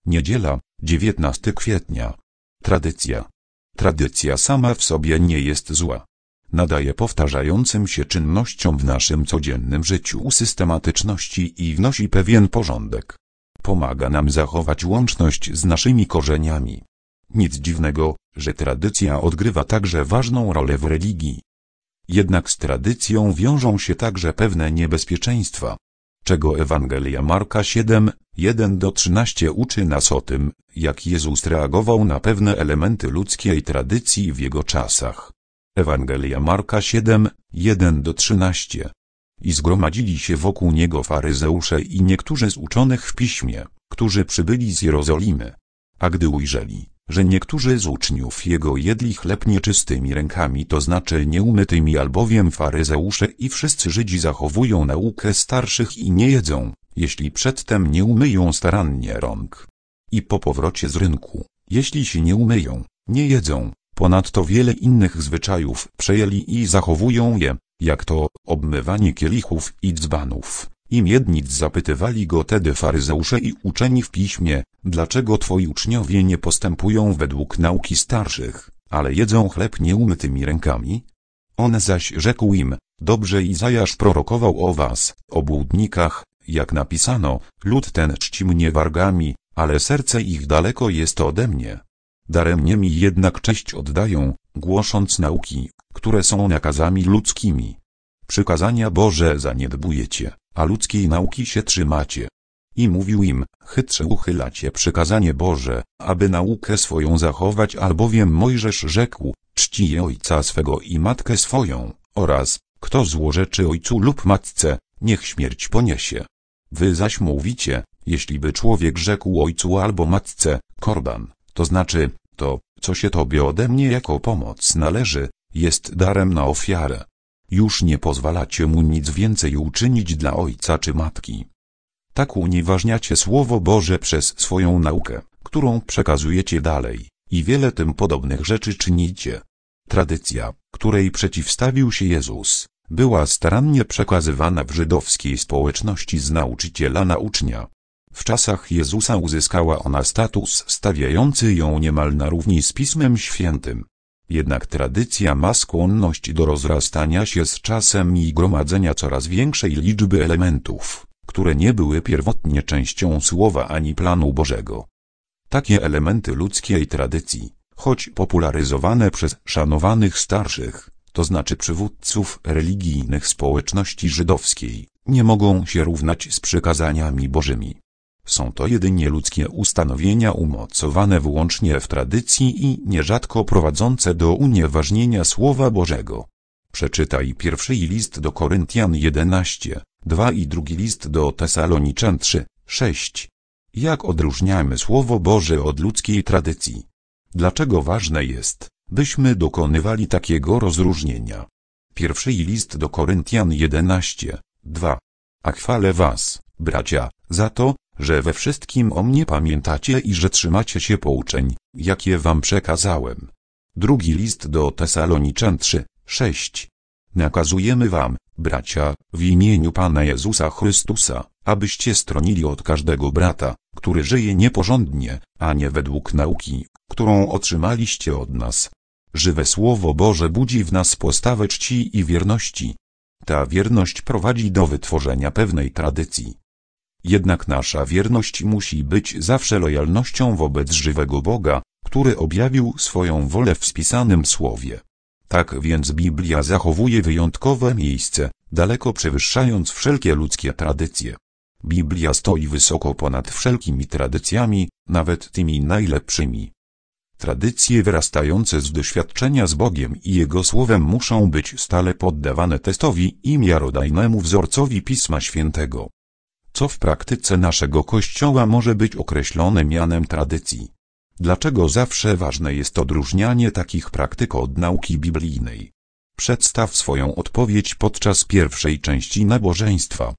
Niedziela, 19 kwietnia. Tradycja. Tradycja sama w sobie nie jest zła. Nadaje powtarzającym się czynnościom w naszym codziennym życiu systematyczności i wnosi pewien porządek. Pomaga nam zachować łączność z naszymi korzeniami. Nic dziwnego, że tradycja odgrywa także ważną rolę w religii. Jednak z tradycją wiążą się także pewne niebezpieczeństwa, czego Ewangelia Marka 7, 1-13 uczy nas o tym, jak Jezus reagował na pewne elementy ludzkiej tradycji w Jego czasach. Ewangelia Marka 7, 1-13. I zgromadzili się wokół Niego faryzeusze i niektórzy z uczonych w piśmie, którzy przybyli z Jerozolimy. A gdy ujrzeli, że niektórzy z uczniów Jego jedli chleb nieczystymi rękami, to znaczy nieumytymi, albowiem faryzeusze i wszyscy Żydzi zachowują naukę starszych i nie jedzą, jeśli przedtem nie umyją starannie rąk. I po powrocie z rynku, jeśli się nie umyją, nie jedzą. Ponadto wiele innych zwyczajów przejęli i zachowują je, jak to obmywanie kielichów i dzbanów. I miednic zapytywali go tedy faryzeusze i uczeni w piśmie, dlaczego twoi uczniowie nie postępują według nauki starszych, ale jedzą chleb nieumytymi rękami? On zaś rzekł im, dobrze Izajasz prorokował o was, obłudnikach, jak napisano, lud ten czci mnie wargami, ale serce ich daleko jest ode mnie. Daremnie mi jednak cześć oddają, głosząc nauki, które są nakazami ludzkimi. Przykazania Boże zaniedbujecie, a ludzkiej nauki się trzymacie. I mówił im, chytrze uchylacie przykazanie Boże, aby naukę swoją zachować, albowiem Mojżesz rzekł, czcij ojca swego i matkę swoją, oraz, kto złorzeczy ojcu lub matce, niech śmierć poniesie. Wy zaś mówicie, jeśli by człowiek rzekł ojcu albo matce, korban, to znaczy, to, co się tobie ode mnie jako pomoc należy, jest darem na ofiarę. Już nie pozwalacie mu nic więcej uczynić dla ojca czy matki. Tak unieważniacie Słowo Boże przez swoją naukę, którą przekazujecie dalej, i wiele tym podobnych rzeczy czynicie. Tradycja, której przeciwstawił się Jezus, była starannie przekazywana w żydowskiej społeczności z nauczyciela na ucznia. W czasach Jezusa uzyskała ona status stawiający ją niemal na równi z Pismem Świętym. Jednak tradycja ma skłonność do rozrastania się z czasem i gromadzenia coraz większej liczby elementów, które nie były pierwotnie częścią Słowa ani planu Bożego. Takie elementy ludzkiej tradycji, choć popularyzowane przez szanowanych starszych, to znaczy przywódców religijnych społeczności żydowskiej, nie mogą się równać z przykazaniami Bożymi. Są to jedynie ludzkie ustanowienia umocowane wyłącznie w tradycji i nierzadko prowadzące do unieważnienia Słowa Bożego. Przeczytaj pierwszy list do Koryntian 11, 2 i drugi list do Tesaloniczan 3, 6. Jak odróżniamy Słowo Boże od ludzkiej tradycji? Dlaczego ważne jest, byśmy dokonywali takiego rozróżnienia? Pierwszy list do Koryntian 11, 2. A chwalę was, bracia, za to, że we wszystkim o mnie pamiętacie i że trzymacie się pouczeń, jakie wam przekazałem. Drugi list do Tesaloniczan 3, 6. Nakazujemy wam, bracia, w imieniu Pana Jezusa Chrystusa, abyście stronili od każdego brata, który żyje nieporządnie, a nie według nauki, którą otrzymaliście od nas. Żywe Słowo Boże budzi w nas postawę czci i wierności. Ta wierność prowadzi do wytworzenia pewnej tradycji. Jednak nasza wierność musi być zawsze lojalnością wobec żywego Boga, który objawił swoją wolę w spisanym Słowie. Tak więc Biblia zachowuje wyjątkowe miejsce, daleko przewyższając wszelkie ludzkie tradycje. Biblia stoi wysoko ponad wszelkimi tradycjami, nawet tymi najlepszymi. Tradycje wyrastające z doświadczenia z Bogiem i Jego Słowem muszą być stale poddawane testowi i miarodajnemu wzorcowi Pisma Świętego. Co w praktyce naszego Kościoła może być określone mianem tradycji? Dlaczego zawsze ważne jest odróżnianie takich praktyk od nauki biblijnej? Przedstaw swoją odpowiedź podczas pierwszej części nabożeństwa.